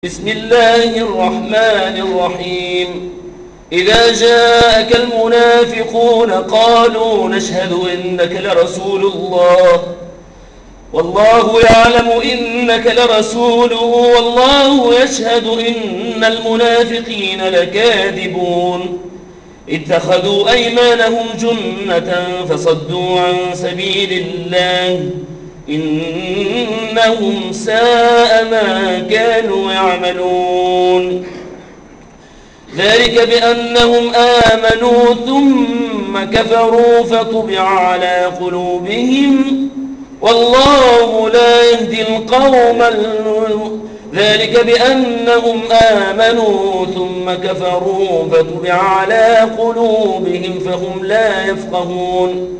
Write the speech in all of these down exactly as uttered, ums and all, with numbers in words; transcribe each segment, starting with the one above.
بسم الله الرحمن الرحيم. إذا جاءك المنافقون قالوا نشهد إنك لرسول الله والله يعلم إنك لرسوله والله يشهد إن المنافقين لكاذبون. اتخذوا أيمانهم جنة فصدوا عن سبيل الله إنهم ساء ما كانوا يعملون. ذلك بأنهم آمنوا ثم كفروا فطبع على قلوبهم والله لا يهدي القوم ذلك بأنهم آمنوا ثم كفروا فطبع على قلوبهم فهم لا يفقهون.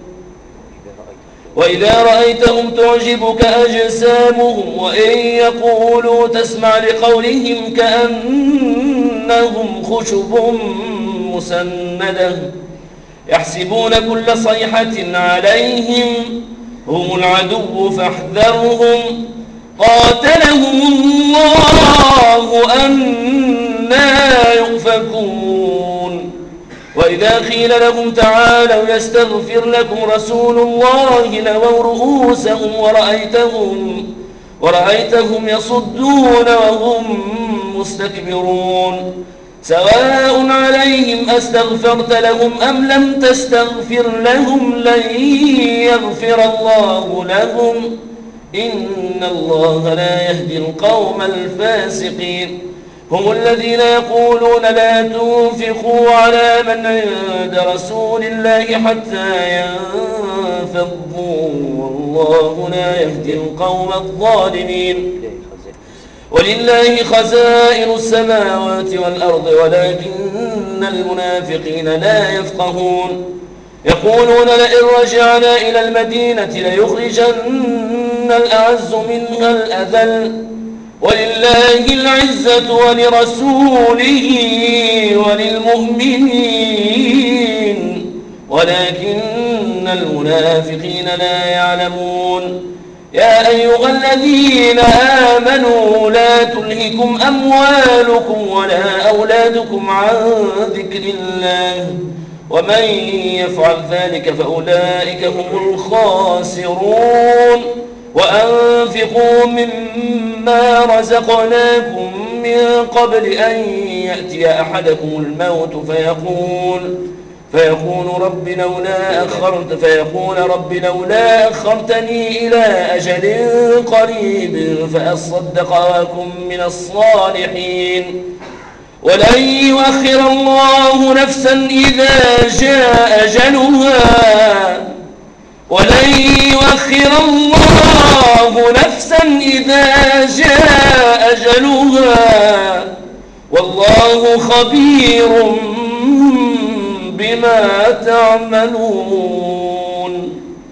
وإذا رأيتهم تعجبك أجسامهم وإن يقولوا تسمع لقولهم كأنهم خشب مسندة يحسبون كل صيحة عليهم هم العدو فاحذرهم قاتلهم الله أنى يؤفكون. وإذا قيل لهم تعالوا يستغفر لكم رسول الله لووا رؤوسهم ورأيتهم, ورأيتهم يصدون وهم مستكبرون. سواء عليهم أستغفرت لهم أم لم تستغفر لهم لن يغفر الله لهم إن الله لا يهدي القوم الفاسقين. هم الذين يقولون لا تنفقوا على من عند رسول الله حتى ينفضوا والله لا يهدي القوم الظالمين. ولله خزائن السماوات والأرض ولكن المنافقين لا يفقهون. يقولون لئن رجعنا إلى المدينة ليخرجن الأعز منها الأذل ولله العزة ولرسوله وللمؤمنين ولكن المنافقين لا يعلمون. يا أيها الذين آمنوا لا تلهكم أموالكم ولا أولادكم عن ذكر الله ومن يفعل ذلك فأولئك هم الخاسرون. وأنفقوا مما رزقناكم من قبل أن يأتي أحدكم الموت فيقول فيقول رب لولا أخرت فيقول رب لولا أخرتني إلى أجل قريب فأصدق وأكن من الصالحين ولن يؤخر الله نفسا إذا جاء أجلها ولن يؤخر الله نفسا إذا جاء أجلها والله خبير بما تعملون.